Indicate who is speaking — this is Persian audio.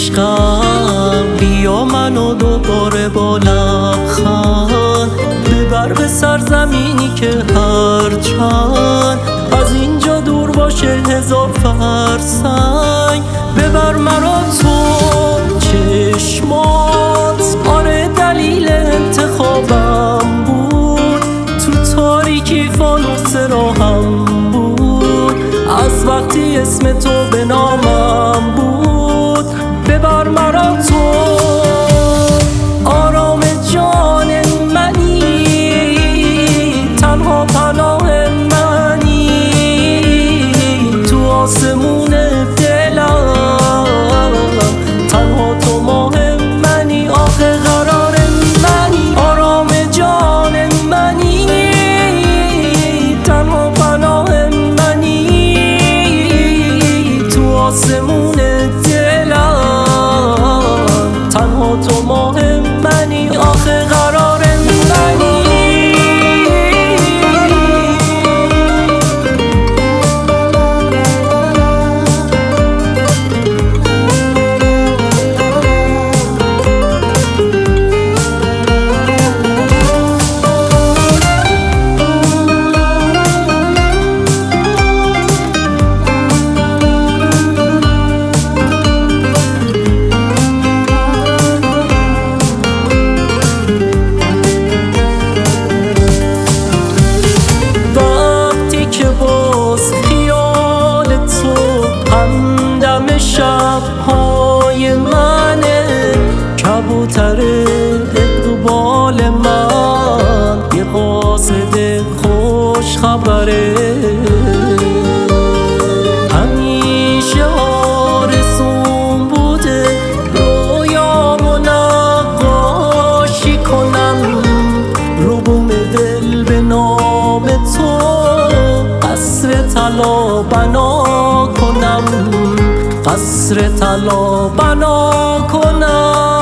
Speaker 1: عشقم، بیا منو دوباره با لبخند ببر به سرزمینی که هرچند از اینجا دور باشه 1000 فرسنگ. ببر مرا تو چشمات، آره دلیل انتخابم بود، تو تاریکی فانوس راهم بود، از وقتی اسم تو به نامم بود. ببر مرا تو، آرام جان منی، تنها پناه منی، تو آسمون دلم تنها تو ماه منی، آخه قرار منی، آرام جان منی، تنها پناه منی، تو آسمون دلم تنها تو ماه منی، آخه قرار منی. همدم شب‌های منه، کبوتر اقبال من، یه قاصد خوش خبره، همیشه آرزوم بوده رویامو نقاشی کنم، ربوم دل به نام تو قصر طلا بنا کنم، قصر طلا بنا کنم.